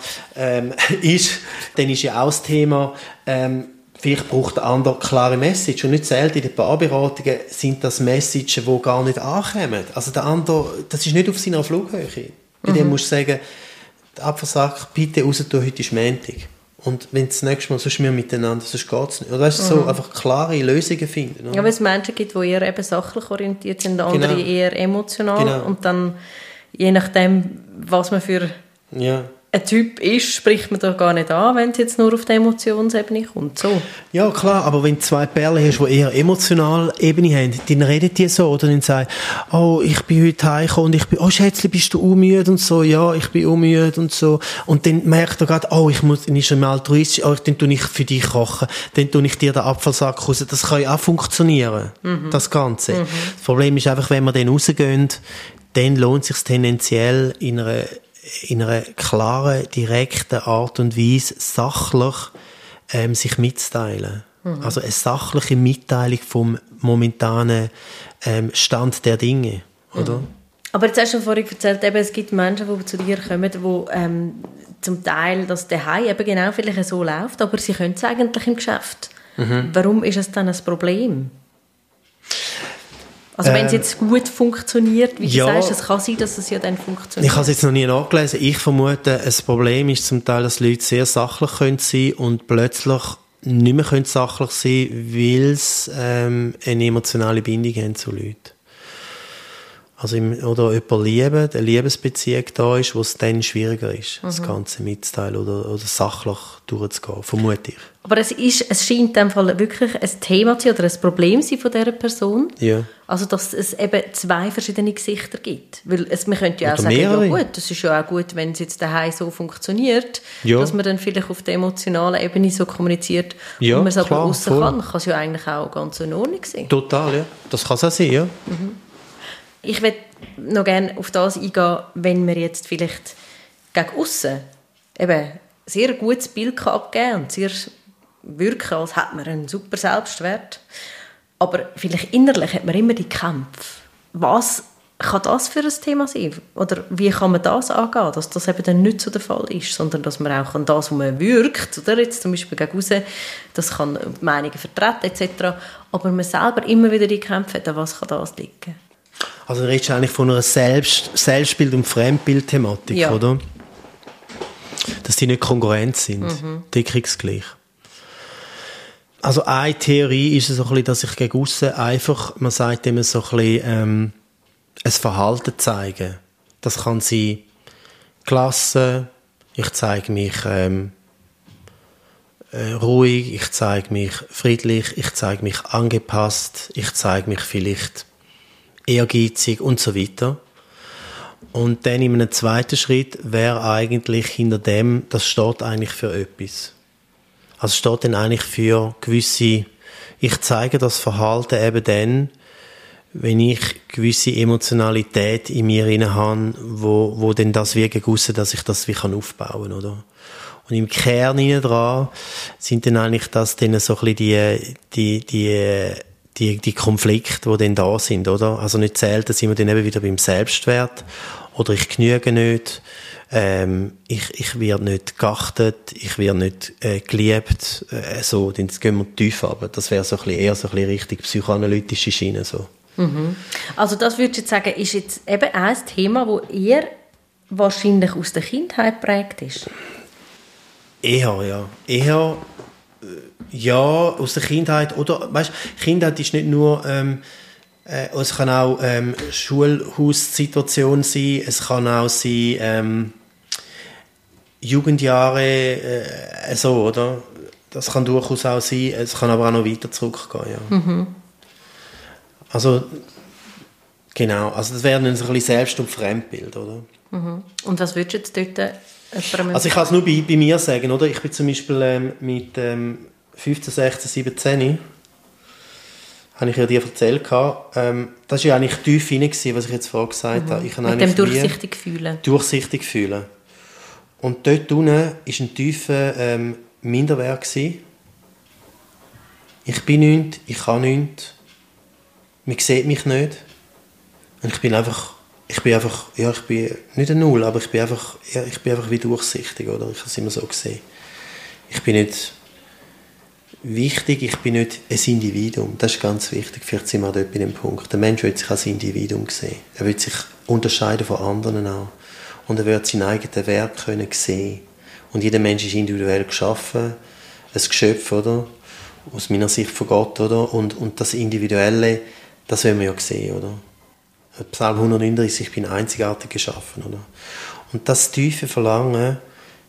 ist, dann ist ja auch das Thema, vielleicht braucht der andere eine klare Message. Und nicht selten in den Paarberatungen sind das Messages, die gar nicht ankommen. Also der andere, das ist nicht auf seiner Flughöhe. Bei dem musst du sagen, der Abfallsack, bitte raus tun, heute ist Montag. Und wenn das nächste Mal, sonst wir miteinander, sonst geht es nicht. Oder weißt du, so einfach klare Lösungen finden. Oder? Ja, weil es Menschen gibt, die eher eben sachlich orientiert sind, andere eher emotional. Genau. Und dann, je nachdem, was man für ein Typ ist, spricht man doch gar nicht an, wenn es jetzt nur auf der Emotionsebene kommt. So. Ja, klar, aber wenn du zwei Perlen hast, die eher emotionale Ebene haben, dann reden die so, oder dann sagen, oh, ich bin heute heimgekommen und oh, Schätzchen, bist du unmüde und so, ja, ich bin unmüde und so. Und dann merkt er gerade, oh, dann ist er mal altruistisch, oh, dann tue ich für dich kochen, dann tue ich dir den Apfelsack raus. Das kann ja auch funktionieren, das Ganze. Das Problem ist einfach, wenn wir dann rausgehen, dann lohnt es sich tendenziell in einer klaren, direkten Art und Weise sachlich sich mitzuteilen. Also eine sachliche Mitteilung vom momentanen Stand der Dinge, oder? Aber jetzt hast du vorhin erzählt, eben, es gibt Menschen, die zu dir kommen, die zum Teil das daheim eben genau vielleicht so läuft, aber sie können es eigentlich im Geschäft. Warum ist es dann ein Problem? Also wenn es jetzt gut funktioniert, wie du sagst, es kann sein, dass es ja dann funktioniert. Ich habe es jetzt noch nie nachgelesen. Ich vermute, ein Problem ist zum Teil, dass Leute sehr sachlich sein können und plötzlich nicht mehr sachlich sein können, weil sie eine emotionale Bindung haben zu Leuten. Also oder jemanden lieben, eine Liebesbeziehung da ist, wo es dann schwieriger ist, das Ganze mitzuteilen oder sachlich durchzugehen, vermute ich. Aber es scheint in dem Fall wirklich ein Thema zu sein oder ein Problem zu sein von dieser Person. Ja. Also, dass es eben zwei verschiedene Gesichter gibt. Weil man könnte ja auch oder sagen, mehrere. ja gut, das ist ja auch gut, wenn es jetzt daheim so funktioniert, ja. dass man dann vielleicht auf der emotionalen Ebene so kommuniziert ja, und man es aber klar, aussen voll. kann es ja eigentlich auch ganz in Ordnung sein. Total, ja. Das kann es auch sein, ja. Ich würde noch gerne auf das eingehen, wenn man jetzt vielleicht gegen aussen eben sehr gutes Bild abgeben kann und sehr wirken, als hätte man einen super Selbstwert. Aber vielleicht innerlich hat man immer die Kämpfe. Was kann das für ein Thema sein? Oder wie kann man das angehen, dass das eben dann nicht so der Fall ist, sondern dass man auch an das, was man wirkt, oder jetzt zum Beispiel gegen aussen, das kann Meinungen vertreten etc., aber man selber immer wieder die Kämpfe hat, an was kann das liegen? Also du redest eigentlich von einer Selbstbild- und Fremdbild-Thematik, ja. oder? Dass die nicht kongruent sind, deckungsgleich. Also eine Theorie ist so ein bisschen, dass ich gegen aussen einfach, man sagt immer so ein bisschen, ein Verhalten zeigen. Das kann sein gelassen, ich zeige mich ruhig, ich zeige mich friedlich, ich zeige mich angepasst, ich zeige mich vielleicht ehrgeizig und so weiter. Und dann in einem zweiten Schritt wäre eigentlich hinter dem, das steht eigentlich für etwas. Also steht dann eigentlich für gewisse, ich zeige das Verhalten eben dann, wenn ich gewisse Emotionalität in mir drin habe, wo dann das wie gegen aussen, dass ich das wie aufbauen kann, oder? Und im Kern hinein dran sind dann eigentlich das dann so ein bisschen die Konflikte, die dann da sind, oder? Also nicht selten sind wir dann eben wieder beim Selbstwert, oder ich genüge nicht, ich werde nicht geachtet, ich werde nicht geliebt, so, dann gehen wir tief runter. Das wäre so ein bisschen, eher so ein bisschen richtig psychoanalytische Schiene, so. Also das würdest du jetzt sagen, ist jetzt eben ein Thema, das eher wahrscheinlich aus der Kindheit geprägt ist? Eher, ja. Eher, ja, aus der Kindheit. Oder, weißt, Kindheit ist nicht nur, es kann auch Schulhaussituation sein, es kann auch sein, Jugendjahre, so, oder? Das kann durchaus auch sein, es kann aber auch noch weiter zurückgehen, ja. Also, genau, also das wäre dann so ein bisschen Selbst- und Fremdbild, oder? Und was würdest du jetzt dort jemandem... Also ich kann es nur bei mir sagen, oder? Ich bin zum Beispiel mit 15, 16, 17, habe ich ja dir erzählt, das war ja eigentlich tief hinein, was ich jetzt vorher gesagt habe. Ich habe mit dem durchsichtig fühlen. Durchsichtig fühlen. Und dort unten war ein tiefer Minderwert. Ich bin nichts, ich kann nichts, man sieht mich nicht. Und ich bin nicht eine Null, aber ich bin einfach wie durchsichtig, oder? Ich habe es immer so gesehen. Ich bin nicht wichtig, ich bin nicht ein Individuum. Das ist ganz wichtig. Vielleicht sind wir dort bei dem Punkt. Der Mensch will sich als Individuum sehen. Er will sich unterscheiden von anderen auch. Und er wird seinen eigenen Wert können sehen. Und jeder Mensch ist individuell geschaffen, ein Geschöpf, oder? Aus meiner Sicht von Gott, oder? Und das Individuelle, das wollen wir ja sehen, oder? Psalm 139, ich bin einzigartig geschaffen, oder? Und das tiefe Verlangen,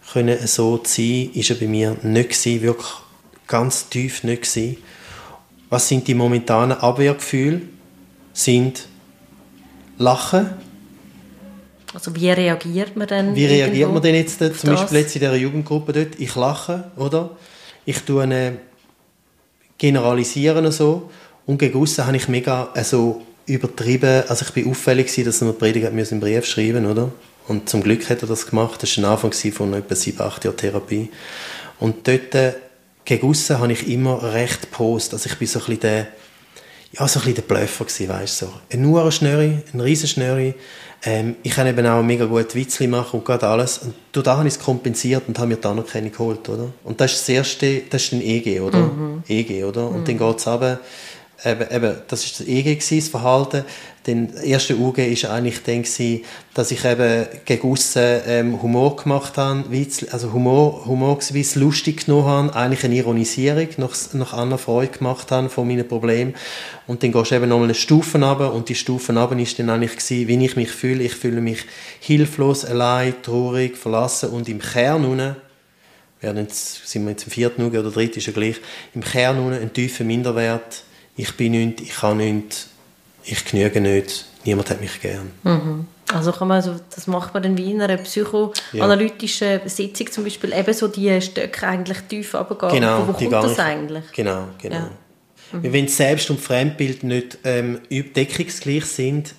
können so zu sein, ist er bei mir nicht gewesen, wirklich ganz tief nicht gewesen. Was sind die momentanen Abwehrgefühle? Sind Lachen. Also wie reagiert man denn? Wie reagiert man denn jetzt zum Beispiel jetzt in dieser Jugendgruppe dort? Ich lache, oder? Ich generalisieren so. Und gegen aussen habe ich mega übertrieben. Also ich war auffällig gewesen, dass er mir die Predigt einen Brief schreiben musste, oder? Und zum Glück hat er das gemacht. Das war der Anfang von etwa 7-8 Jahren Therapie. Und dort, gegen aussen, habe ich immer recht gepostet. Also ich war so ein bisschen der Blöffer gewesen, weißt du. So. Nur ein Schnörri, ein riesen Schnörri. Ich kann eben auch mega gut Witzli machen und gerade alles. Und durch das habe ich es kompensiert und habe mir die Anerkennung geholt, oder? Und das ist das Erste, das ist ein EG, oder? Mhm. EG, oder? Und dann geht es runter. Eben, das war das EG, das Verhalten. Dann, das erste UG war eigentlich dann, dass ich eben gegen aussen Humor gemacht habe, also humorweise lustig genommen habe, eigentlich eine Ironisierung nach Anna Freude gemacht habe von meinen Problemen. Und dann gehst du eben nochmal eine Stufe runter und die Stufe runter war dann eigentlich wie ich mich fühle. Ich fühle mich hilflos, allein, traurig, verlassen und im Kern unten, sind wir jetzt im 4. UG oder 3. ist ja gleich, im Kern unten ein tiefer Minderwert. Ich bin nichts, ich kann nichts, ich genüge nicht, niemand hat mich gern. Mhm. Also das macht man dann wie in einer psychoanalytischen Sitzung zum Beispiel, eben so die Stöcke eigentlich tief runtergehen. Genau, wo kommt das eigentlich? Genau. Ja. Mhm. Wenn Selbst- und Fremdbild nicht deckungsgleich sind,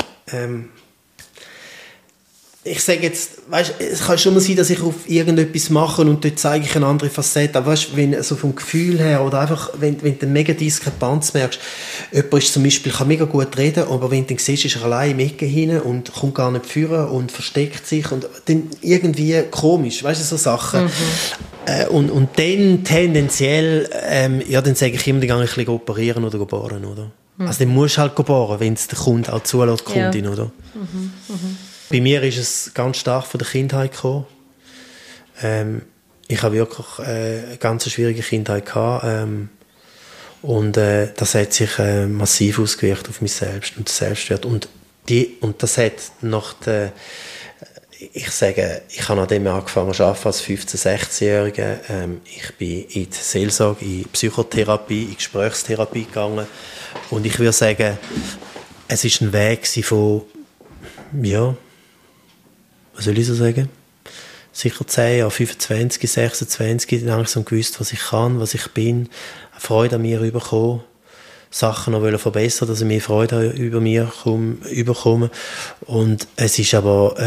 ich sage jetzt, weißt, es kann schon mal sein, dass ich auf irgendetwas mache und dort zeige ich eine andere Facette. Aber weißt, wenn so vom Gefühl her oder einfach, wenn du eine mega Diskrepanz merkst, jemand ist zum Beispiel, kann mega gut reden, aber wenn du ihn siehst, ist er allein im Ecke hin und kommt gar nicht führen und versteckt sich und dann irgendwie komisch, weißt du, so Sachen. Mhm. Und dann tendenziell, dann sage ich immer, dann gehe ich ein bisschen operieren oder bohren, oder? Mhm. Also dann musst du halt bohren, wenn es der Kunde auch zulässt, die Kundin, oder? Mhm. Mhm. Bei mir ist es ganz stark von der Kindheit gekommen. Ich habe wirklich eine ganz schwierige Kindheit gehabt. Und das hat sich massiv ausgewirkt auf mich selbst und den Selbstwert. Und das hat ich habe an dem angefangen zu arbeiten als 15-, 16-Jähriger. Ich bin in die Seelsorge, in Psychotherapie, in Gesprächstherapie gegangen. Und ich würde sagen, es ist ein Weg von, was soll ich so sagen? Sicher 10 Jahre, 25, 26, dann habe ich so gewusst, was ich kann, was ich bin, Freude an mir bekommen, Sachen noch verbessern, dass ich mehr Freude über mir bekomme. Und es ist aber,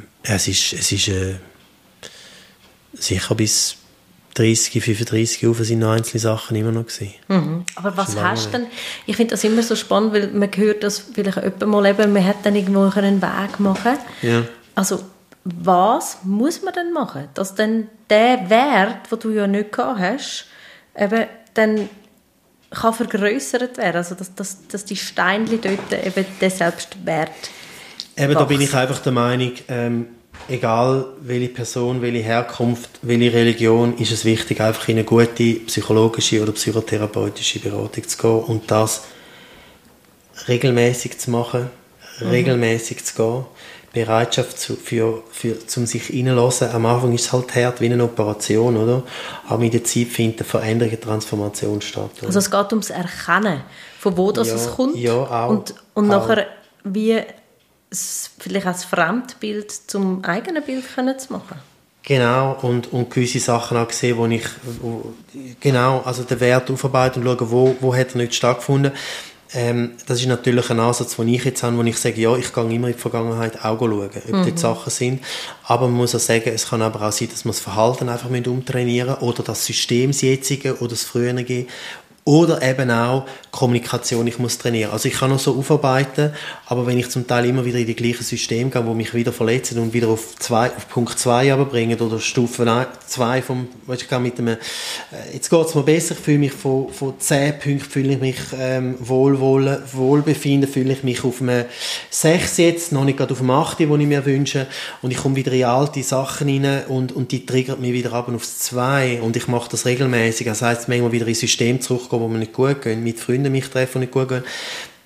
sicher bis 30, 35 Jahre sind noch einzelne Sachen immer noch gewesen. Mhm. Aber was hast du denn? Ich finde das immer so spannend, weil man hört, dass vielleicht jemand mal eben, man hat dann irgendwo einen Weg machen. Ja. Also, was muss man denn machen, dass dann der Wert, den du ja nicht gehabt hast, eben dann kann vergrössert werden, also dass die Steinchen dort eben den Selbstwert eben da bin ich einfach der Meinung, egal welche Person, welche Herkunft, welche Religion, ist es wichtig, einfach in eine gute psychologische oder psychotherapeutische Beratung zu gehen und das regelmäßig zu machen, regelmäßig zu gehen. Bereitschaft zum sich reinlassen. Am Anfang ist es halt hart wie eine Operation, oder? Aber mit der Zeit findet eine Veränderung, eine Transformation statt. Oder? Also es geht ums Erkennen, von wo es kommt. Ja, auch. Und nachher wie vielleicht als Fremdbild zum eigenen Bild zu machen. Genau, und gewisse Sachen auch gesehen, also den Wert aufarbeiten und schauen, wo hat er nicht stattgefunden. Das ist natürlich ein Ansatz, den ich jetzt habe, wo ich sage, ja, ich gehe immer in die Vergangenheit auch schauen, ob die Sachen sind. Aber man muss auch sagen, es kann aber auch sein, dass man das Verhalten einfach umtrainieren müssen oder das System, das jetzige oder das frühere. Oder eben auch Kommunikation, ich muss trainieren. Also ich kann noch so aufarbeiten, aber wenn ich zum Teil immer wieder in die gleichen Systeme gehe, die mich wieder verletzen und wieder auf Punkt 2 runterbringen oder Stufe 2 vom, weißt du, mit einem, jetzt geht es mir besser, ich fühle mich von 10 Punkten, fühle ich mich Wohlbefinden, fühle ich mich auf einem 6 jetzt, noch nicht gerade auf dem 8, den ich mir wünsche, und ich komme wieder in alte Sachen rein und die triggert mich wieder ab aufs 2 und ich mache das regelmäßig. Das heisst, manchmal wieder ins System zurückgehen, wo mir nicht gut gehen, mit Freunden mich treffen, die nicht gut gehen,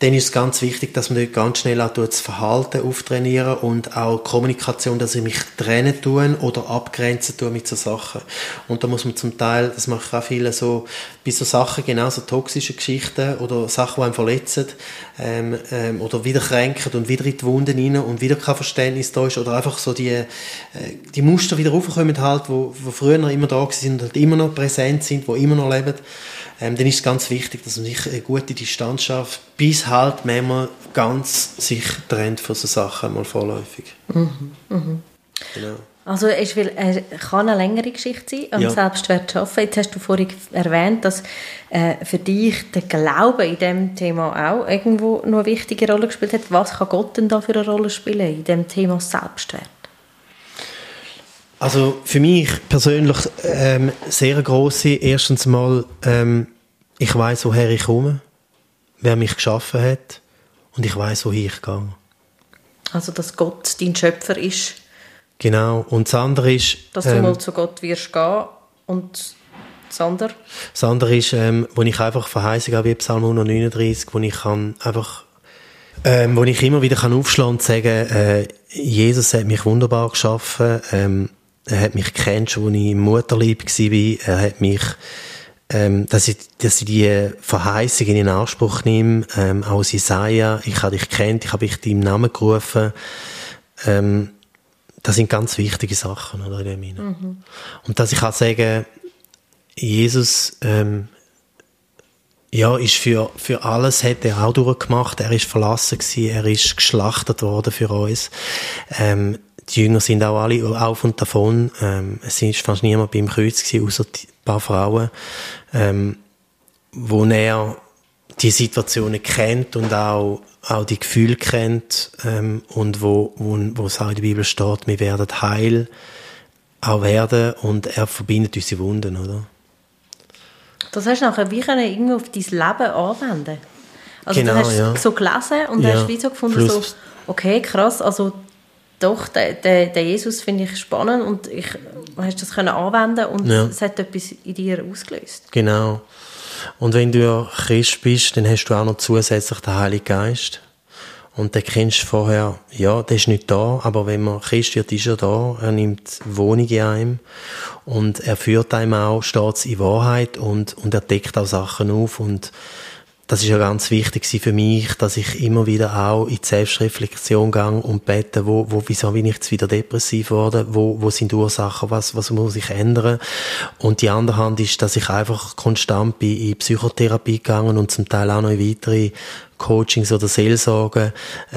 dann ist es ganz wichtig, dass man dort ganz schnell auch das Verhalten auftrainieren und auch Kommunikation, dass ich mich trennen tue oder abgrenzen tue mit so Sachen. Und da muss man zum Teil, das mache ich auch viele so, bei so Sachen, genau so toxische Geschichten oder Sachen, die einen verletzen, oder wieder kränken und wieder in die Wunden rein und wieder kein Verständnis da ist oder einfach so die Muster wieder raufkommen halt, wo früher immer da sind und halt immer noch präsent sind, wo immer noch leben, dann ist es ganz wichtig, dass man sich eine gute Distanz schafft, bis halt manchmal ganz sich trennt von so Sachen, mal vorläufig. Genau. Also es kann eine längere Geschichte sein, am Selbstwert zu arbeiten. Jetzt hast du vorhin erwähnt, dass für dich der Glaube in diesem Thema auch irgendwo noch eine wichtige Rolle gespielt hat. Was kann Gott denn da für eine Rolle spielen in diesem Thema Selbstwert? Also für mich persönlich sehr grosse. Erstens mal, ich weiss, woher ich komme, wer mich geschaffen hat und ich weiss, wohin ich gehe. Also dass Gott dein Schöpfer ist. Genau. Und das andere ist... Dass du mal zu Gott wirst gehen. Und das andere? Das andere ist, wo ich einfach Verheißung habe, wie Psalm 139, wo ich kann einfach... wo ich immer wieder kann aufschlagen und sagen, Jesus hat mich wunderbar geschaffen. Er hat mich gekannt, schon als ich im Mutterleib war. Er hat mich... dass ich die Verheißungen in Anspruch nehme. Auch aus Jesaja, ich habe dich gekannt, ich habe dich in deinem Namen gerufen. Das sind ganz wichtige Sachen, oder, in dem Sinne. Und dass ich kann sagen, Jesus, ist für alles, hat er auch durchgemacht. Er ist verlassen gewesen, er ist geschlachtet worden für uns. Die Jünger sind auch alle auf und davon. Es ist fast niemand beim Kreuz gewesen, außer ein paar Frauen, wo er die Situationen kennt und auch die Gefühle kennt, und wo es auch in der Bibel steht, wir werden heil auch werden und er verbindet unsere Wunden, oder? Das hast du nachher wie irgendwie auf dein Leben anwenden. Also genau, du hast so gelesen und hast wie so gefunden, so, okay, krass, also doch, der Jesus finde ich spannend und hast das können anwenden und es hat etwas in dir ausgelöst. Genau. Und wenn du ja Christ bist, dann hast du auch noch zusätzlich den Heiligen Geist. Und den kennst du vorher, der ist nicht da, aber wenn man Christ wird, ist er da. Er nimmt Wohnung in einem. Und er führt einem auch stets in Wahrheit und er deckt auch Sachen auf. Und das ist ja ganz wichtig für mich, dass ich immer wieder auch in die Selbstreflexion gehe und bete, wieso bin ich jetzt wieder depressiv geworden, wo sind die Ursachen, was muss ich ändern. Und die andere Hand ist, dass ich einfach konstant bin in Psychotherapie gegangen und zum Teil auch noch in weitere Coachings oder Seelsorge,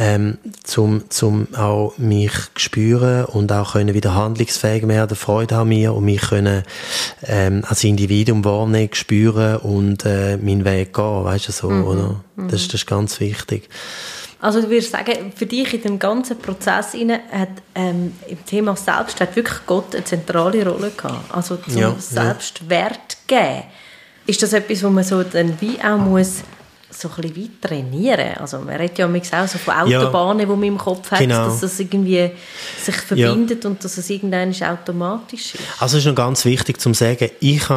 zum auch mich spüren und auch können wieder handlungsfähig werden, Freude haben mir und mich können als Individuum wahrnehmen, spüren und meinen Weg gehen, weißt du so, oder? Das ist ganz wichtig. Also du würdest sagen, für dich in dem ganzen Prozess hat im Thema Selbstwert wirklich Gott eine zentrale Rolle gehabt. Also zum Selbstwert geben. Ist das etwas, wo man so dann wie auch muss so ein bisschen weit trainieren? Also man redet ja auch so von Autobahnen, die man im Kopf hat, dass das irgendwie sich verbindet und dass es irgendwann automatisch ist. Also es ist noch ganz wichtig zu sagen, ich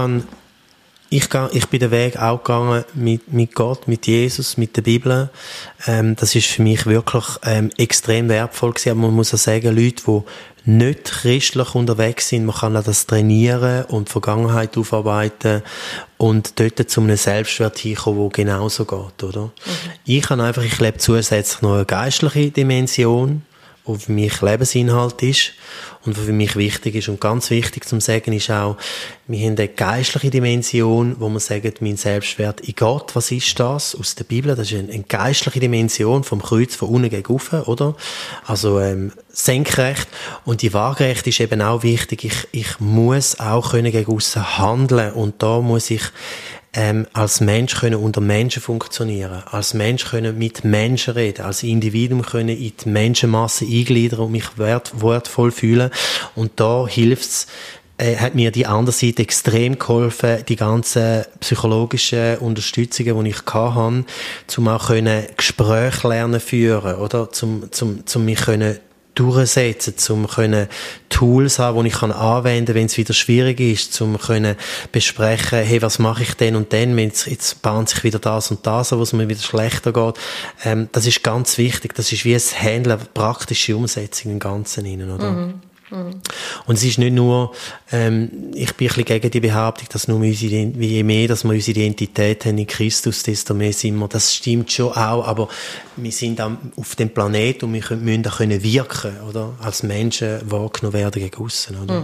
bin den Weg auch gegangen mit Gott, mit Jesus, mit der Bibel. Das ist für mich wirklich extrem wertvoll gewesen. Aber man muss auch sagen, Leute, die nicht christlich unterwegs sind, man kann auch das trainieren und die Vergangenheit aufarbeiten und dort zu einem Selbstwert hinkommen, der genauso geht, oder? Ich lebe zusätzlich noch eine geistliche Dimension, die für mich Lebensinhalt ist und was für mich wichtig ist. Und ganz wichtig zum Sagen ist auch, wir haben eine geistliche Dimension, wo wir sagen, mein Selbstwert in Gott, was ist das? Aus der Bibel, das ist eine geistliche Dimension vom Kreuz von unten gegen oben, oder? Also senkrecht. Und die Waagerecht ist eben auch wichtig. Ich muss auch können gegen aussen handeln und da muss ich als Mensch können unter Menschen funktionieren, als Mensch können mit Menschen reden, als Individuum können in die Menschenmasse eingliedern und mich wertvoll fühlen. Und da hilft's, hat mir die andere Seite extrem geholfen, die ganzen psychologischen Unterstützungen, die ich hatte, um auch Gespräche lernen führen, oder? Zum mich können durchsetzen, um Tools haben, die ich anwenden kann, wenn es wieder schwierig ist, um besprechen, hey, was mache ich denn und dann, jetzt bahnt sich wieder das und das an, wo es mir wieder schlechter geht. Das ist ganz wichtig. Das ist wie ein Handeln, praktische Umsetzung im Ganzen hinein, oder? Und es ist nicht nur, ich bin ein bisschen gegen die Behauptung, dass nur je mehr, dass wir unsere Identität haben in Christus, desto mehr sind wir. Das stimmt schon auch, aber wir sind auf dem Planeten und wir müssen da wirken, oder? Als Menschen wahrgenommen werden gegen aussen, oder?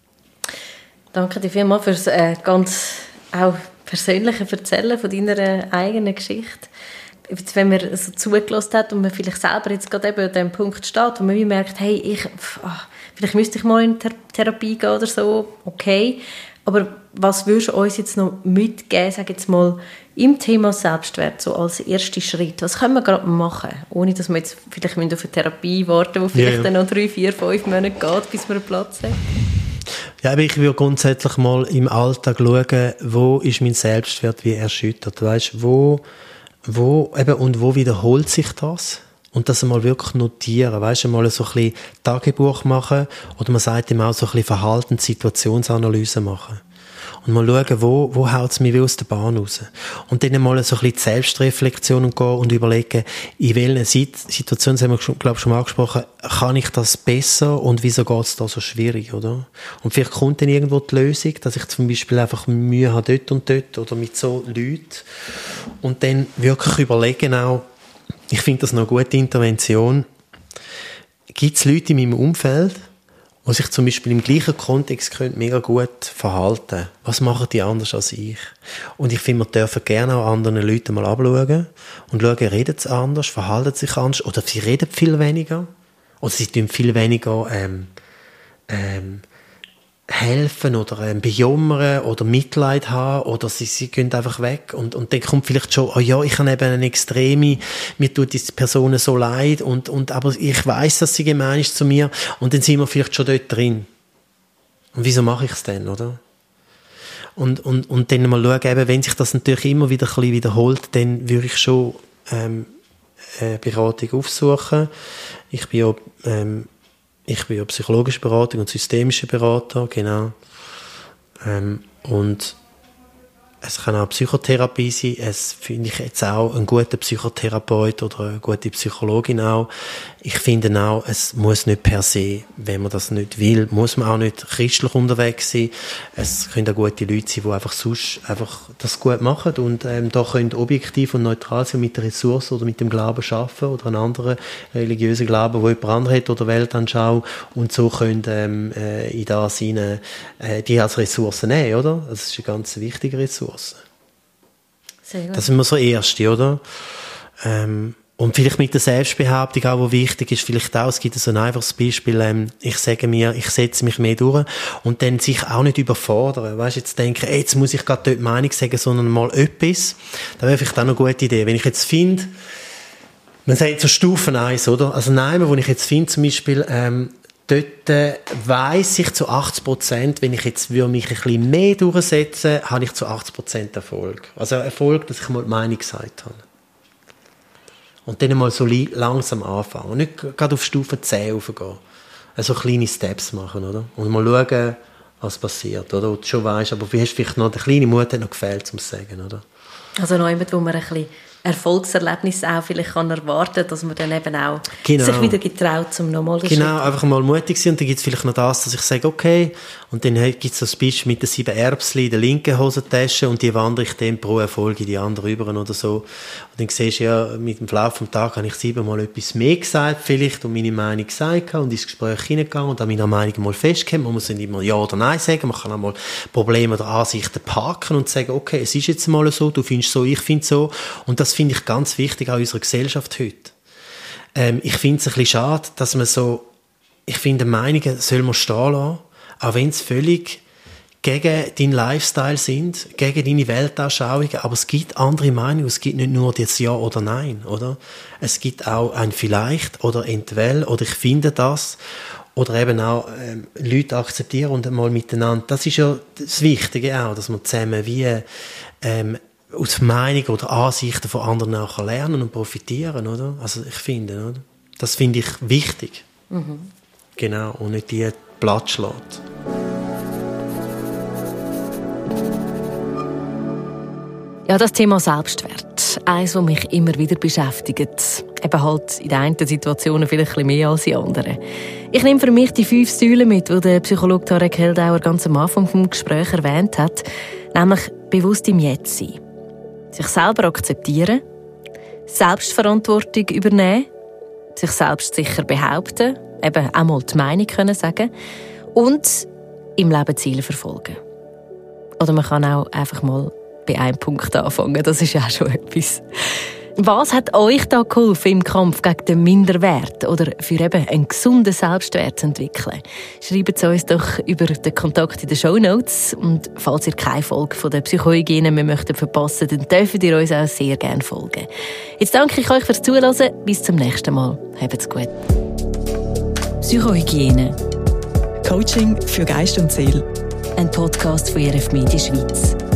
Danke dir vielmals für das ganz auch persönliche Erzählen von deiner eigenen Geschichte. Jetzt, wenn man so zugelassen hat und man vielleicht selber jetzt gerade eben an dem Punkt steht, wo man wie merkt, hey, vielleicht müsste ich mal in Therapie gehen oder so, okay. Aber was würdest du uns jetzt noch mitgeben, sag jetzt mal, im Thema Selbstwert, so als erster Schritt? Was können wir gerade machen, ohne dass wir jetzt vielleicht auf eine Therapie warten, die vielleicht dann noch 3, 4, 5 Monate geht, bis wir einen Platz haben? Ja, aber ich würde grundsätzlich mal im Alltag schauen, wo ist mein Selbstwert wie erschüttert, weißt, wo wiederholt sich das? Und das einmal wirklich notieren, weißt du, mal so ein bisschen Tagebuch machen oder man sagt ihm auch so ein bisschen Verhaltens-, Situationsanalyse machen. Und mal schauen, wo haut es mich wie aus der Bahn raus. Und dann mal so ein bisschen die Selbstreflexion gehen und überlegen, in welchen Situationen, das haben wir, glaube ich, schon mal angesprochen, kann ich das besser und wieso geht es da so schwierig, oder? Und vielleicht kommt dann irgendwo die Lösung, dass ich zum Beispiel einfach Mühe habe dort und dort oder mit so Leuten. Und dann wirklich überlegen auch, ich finde das noch eine gute Intervention, gibt es Leute in meinem Umfeld, die sich zum Beispiel im gleichen Kontext mega gut verhalten. Was machen die anders als ich? Und ich finde, wir dürfen gerne auch anderen Leuten mal anschauen und schauen, reden sie anders, verhalten sich anders oder sie reden viel weniger oder sie tun viel weniger helfen oder bejammern oder Mitleid haben oder sie gehen einfach weg und dann kommt vielleicht schon, oh ja, ich habe eben eine extreme, mir tut diese Person so leid und aber ich weiss, dass sie gemein ist zu mir und dann sind wir vielleicht schon dort drin. Und wieso mache ich es denn, oder? Und dann mal schauen, eben, wenn sich das natürlich immer wieder ein bisschen wiederholt, dann würde ich schon Beratung aufsuchen. Ich bin ja psychologische Beratung und systemische Berater, genau. Und es kann auch Psychotherapie sein. Es finde ich jetzt auch ein guter Psychotherapeut oder eine gute Psychologin auch. Ich finde auch, es muss nicht per se, wenn man das nicht will, muss man auch nicht christlich unterwegs sein. Es können auch gute Leute sein, die einfach sonst einfach das gut machen und da können objektiv und neutral sein mit der Ressource oder mit dem Glauben arbeiten oder einen anderen religiösen Glauben, wo jemand anderes hat oder Weltanschauung und so können in das hinein die als Ressource nehmen, oder? Das ist eine ganz wichtige Ressource. Sehr gut. Das sind wir so Erste, oder? Und vielleicht mit der Selbstbehauptung auch, was wichtig ist, vielleicht auch, es gibt so ein einfaches Beispiel, ich sage mir, ich setze mich mehr durch und dann sich auch nicht überfordern. Weißt, jetzt denken, jetzt muss ich gerade dort Meinung sagen, sondern mal etwas. Da wäre vielleicht auch eine gute Idee. Wenn ich jetzt finde, man sagt so Stufen 1, oder? Also nein, wo ich jetzt finde, zum Beispiel, dort weiss ich zu 80%, wenn ich jetzt mich ein bisschen mehr durchsetze, habe ich zu 80% Erfolg. Also Erfolg, dass ich mal die Meinung gesagt habe. Und dann mal so langsam anfangen. Und nicht gerade auf Stufe 10 raufgehen. Also kleine Steps machen, oder? Und mal schauen, was passiert, oder? Und du schon weisst, aber wie hast du vielleicht noch, der kleine Mut hat noch gefehlt, um es zu sagen, oder? Also noch jemand, wo man ein bisschen Erfolgserlebnis auch vielleicht kann erwarten, dass man dann eben auch sich wieder getraut, zum nochmal Genau, einfach mal mutig sein. Und dann gibt es vielleicht noch das, dass ich sage, okay, und dann gibt es das Beispiel mit den 7 Erbsen in der linken Hosentasche und die wandere ich dann pro Erfolg in die andere rüber oder so. Und dann siehst du ja, mit dem Verlauf des Tages habe ich 7-mal etwas mehr gesagt, vielleicht, und meine Meinung gesagt und ins Gespräch hineingegangen und an meiner Meinung mal festgehalten. Man muss nicht immer Ja oder Nein sagen, man kann auch mal Probleme oder Ansichten parken und sagen, okay, es ist jetzt mal so, du findest so, ich finde so. Und das finde ich ganz wichtig an unserer Gesellschaft heute. Ich finde es ein bisschen schade, dass man so, ich finde, Meinungen soll man stehen lassen, auch wenn es völlig gegen deinen Lifestyle sind, gegen deine Weltanschauungen, aber es gibt andere Meinungen, es gibt nicht nur das Ja oder Nein, oder? Es gibt auch ein Vielleicht oder Entwell oder ich finde das oder eben auch Leute akzeptieren und einmal miteinander. Das ist ja das Wichtige auch, dass man zusammen wie aus Meinungen oder Ansichten von anderen auch lernen und profitieren, oder? Also ich finde, oder? Das finde ich wichtig. Genau, und nicht die platt schlägt. Ja, das Thema Selbstwert. Eines, das mich immer wieder beschäftigt. Eben halt in den einen Situationen vielleicht ein bisschen mehr als in anderen. Ich nehme für mich die 5 Säulen mit, die der Psychologe Tarek Heldauer ganz am Anfang des Gesprächs erwähnt hat. Nämlich bewusst im Jetzt sein. Sich selber akzeptieren. Selbstverantwortung übernehmen. Sich selbstsicher behaupten. Eben auch mal die Meinung können sagen. Und im Leben Ziele verfolgen. Oder man kann auch einfach mal bei einem Punkt anfangen. Das ist ja auch schon etwas. Was hat euch da geholfen im Kampf gegen den Minderwert oder für eben einen gesunden Selbstwert zu entwickeln? Schreibt es uns doch über den Kontakt in den Shownotes. Und falls ihr keine Folge von der Psychohygiene mehr möchtet verpassen, dann dürft ihr uns auch sehr gerne folgen. Jetzt danke ich euch fürs Zuhören. Bis zum nächsten Mal. Habt's gut. Psychohygiene. Coaching für Geist und Seele. Ein Podcast von ERF Media Schweiz.